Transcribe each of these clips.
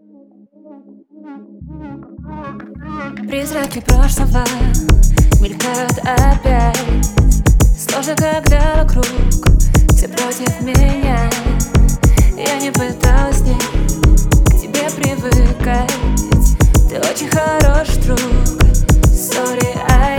Призраки прошлого мелькают опять. Сложно, когда вокруг все против меня. Я не пыталась не к тебе привыкать. Ты очень хороший друг, сори,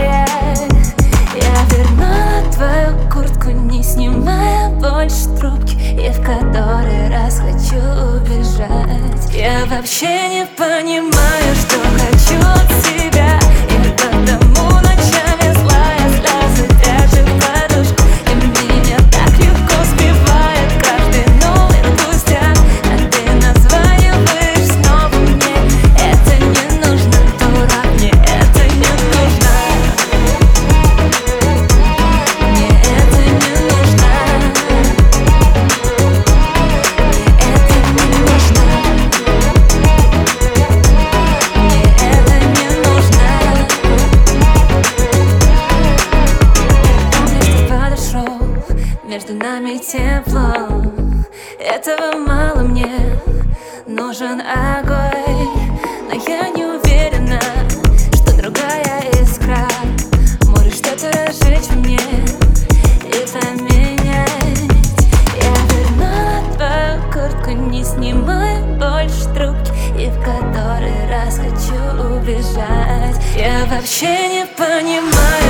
я вернула твою куртку, не снимая больше трубки, и в который раз хочу убежать. Я вообще не понимаю, что хочу от тебя, и потому ночами злая слезы держит подушку. И меня так легко сбивает каждый новый пустяк, а ты названиваешь снова мне. Это не нужно, дурак, мне это не нужно. Мне это не нужно. Мне это не нужно. Мне это не нужно. Помнишь, ты подошел, между нами тепло. Этого мало, мне нужен огонь. Но я не уверена, что другая искра может что-то разжечь в мне и поменять. Я вернула твою куртку, не снимая больше трубки, и в который раз хочу убежать. Я вообще не понимаю,